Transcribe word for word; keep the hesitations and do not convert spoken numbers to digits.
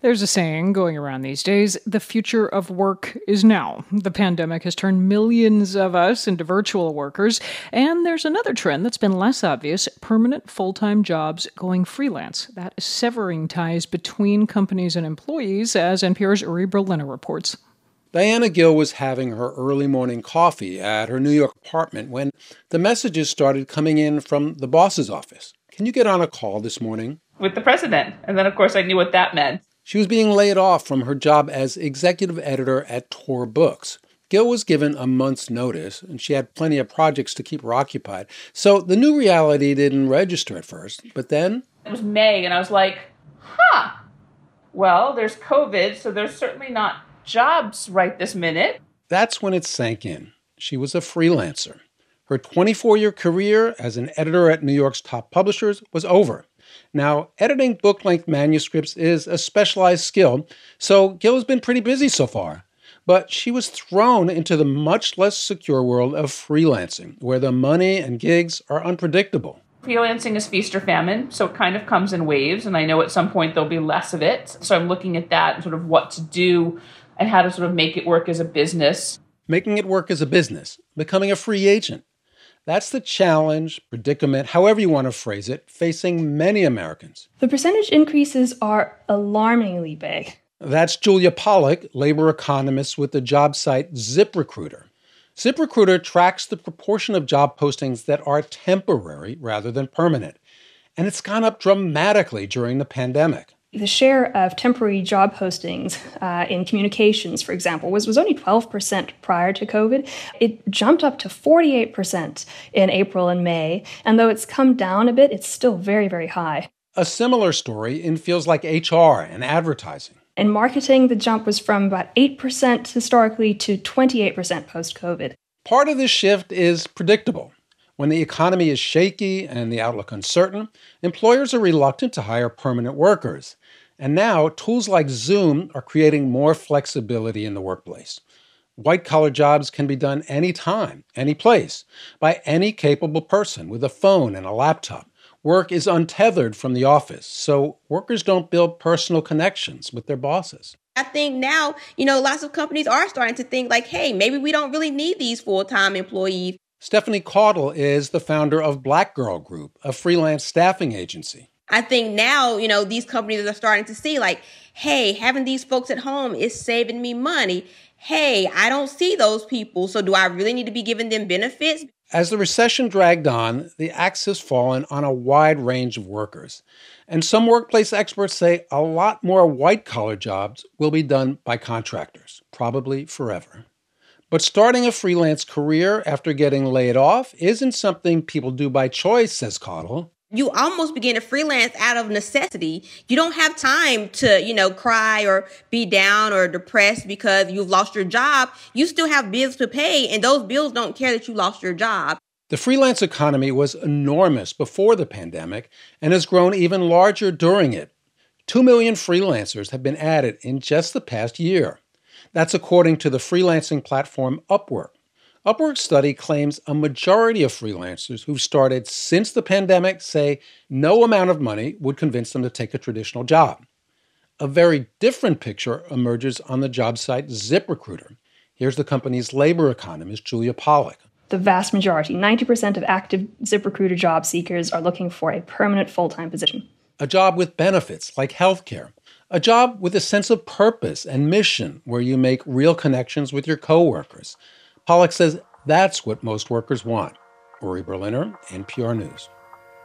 There's a saying going around these days, the future of work is now. The pandemic has turned millions of us into virtual workers, and there's another trend that's been less obvious, permanent full-time jobs going freelance. That is severing ties between companies and employees, as N P R's Uri Berliner reports. Diana Gill was having her early morning coffee at her New York apartment when the messages started coming in from the boss's office. Can you get on a call this morning? With the president. And then, of course, I knew what that meant. She was being laid off from her job as executive editor at Tor Books. Gill was given a month's notice, and she had plenty of projects to keep her occupied. So the new reality didn't register at first, but then... It was May, and I was like, huh, well, there's COVID, so there's certainly not jobs right this minute. That's when it sank in. She was a freelancer. Her twenty-four-year career as an editor at New York's top publishers was over. Now, editing book-length manuscripts is a specialized skill, so Gill has been pretty busy so far. But she was thrown into the much less secure world of freelancing, where the money and gigs are unpredictable. Freelancing is feast or famine, so it kind of comes in waves, and I know at some point there'll be less of it. So I'm looking at that and sort of what to do and how to sort of make it work as a business. Making it work as a business, becoming a free agent. That's the challenge, predicament, however you want to phrase it, facing many Americans. The percentage increases are alarmingly big. That's Julia Pollack, labor economist with the job site ZipRecruiter. ZipRecruiter tracks the proportion of job postings that are temporary rather than permanent. And it's gone up dramatically during the pandemic. The share of temporary job postings uh, in communications, for example, was, was only twelve percent prior to COVID. It jumped up to forty-eight percent in April and May, and though it's come down a bit, it's still very, very high. A similar story in fields like H R and advertising. In marketing, the jump was from about eight percent historically to twenty-eight percent post-COVID. Part of this shift is predictable. When the economy is shaky and the outlook uncertain, employers are reluctant to hire permanent workers. And now, tools like Zoom are creating more flexibility in the workplace. White-collar jobs can be done anytime, any place, by any capable person with a phone and a laptop. Work is untethered from the office, so workers don't build personal connections with their bosses. I think now, you know, lots of companies are starting to think like, hey, maybe we don't really need these full-time employees. Stephanie Caudle is the founder of Black Girl Group, a freelance staffing agency. I think now, you know, these companies are starting to see like, hey, having these folks at home is saving me money. Hey, I don't see those people, so do I really need to be giving them benefits? As the recession dragged on, the axe has fallen on a wide range of workers. And some workplace experts say a lot more white-collar jobs will be done by contractors, probably forever. But starting a freelance career after getting laid off isn't something people do by choice, says Caudle. You almost begin to freelance out of necessity. You don't have time to, you know, cry or be down or depressed because you've lost your job. You still have bills to pay, and those bills don't care that you lost your job. The freelance economy was enormous before the pandemic and has grown even larger during it. Two million freelancers have been added in just the past year. That's according to the freelancing platform Upwork. Upwork's study claims a majority of freelancers who've started since the pandemic say no amount of money would convince them to take a traditional job. A very different picture emerges on the job site ZipRecruiter. Here's the company's labor economist, Julia Pollack. The vast majority, ninety percent of active ZipRecruiter job seekers are looking for a permanent full-time position. A job with benefits like healthcare. A job with a sense of purpose and mission where you make real connections with your coworkers. Pollack says that's what most workers want. Uri Berliner, N P R News.